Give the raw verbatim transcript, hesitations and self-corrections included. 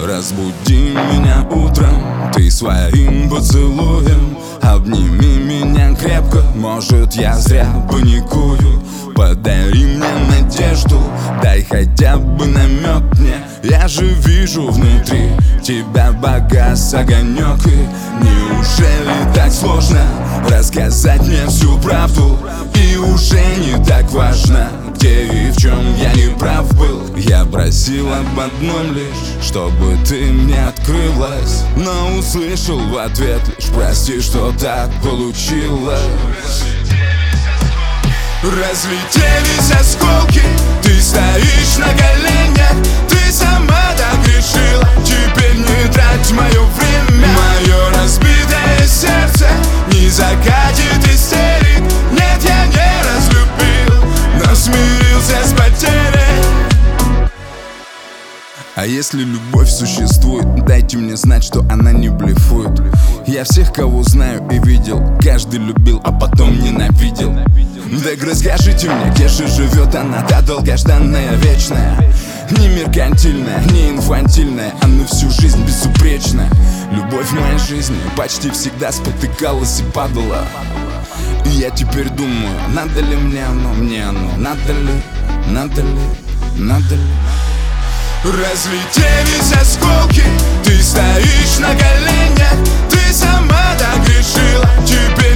Разбуди меня утром ты своим поцелуем. Обними меня крепко, может я зря паникую. Подари мне надежду, дай хотя бы намек мне. Я же вижу внутри тебя погас огонек. И неужели так сложно рассказать мне всю правду? И уже не так важно, где и в чем я не прав был. Я просил об одном лишь, чтобы ты мне открылась, но услышал в ответ лишь: прости, что так получилось. Разлетелись осколки, ты стоишь на коленях. Ты сама так решила, теперь не трать мое время. Мое разбитое сердце не закатит истерик. Нет, я не разлюбил, но смирился с потерей. А если любовь существует, дайте мне знать, что она не блефует. Я всех, кого знаю и видел, каждый любил, а потом ненавидел. Так расскажите мне, где же живет она, та долгожданная, вечная, не меркантильная, не инфантильная, а на всю жизнь безупречная. Любовь в моей жизни почти всегда спотыкалась и падала. И я теперь думаю, надо ли мне оно, мне оно, надо ли, надо ли, надо ли. Разлетелись осколки, ты стоишь на коленях. Ты сама так решила, теперь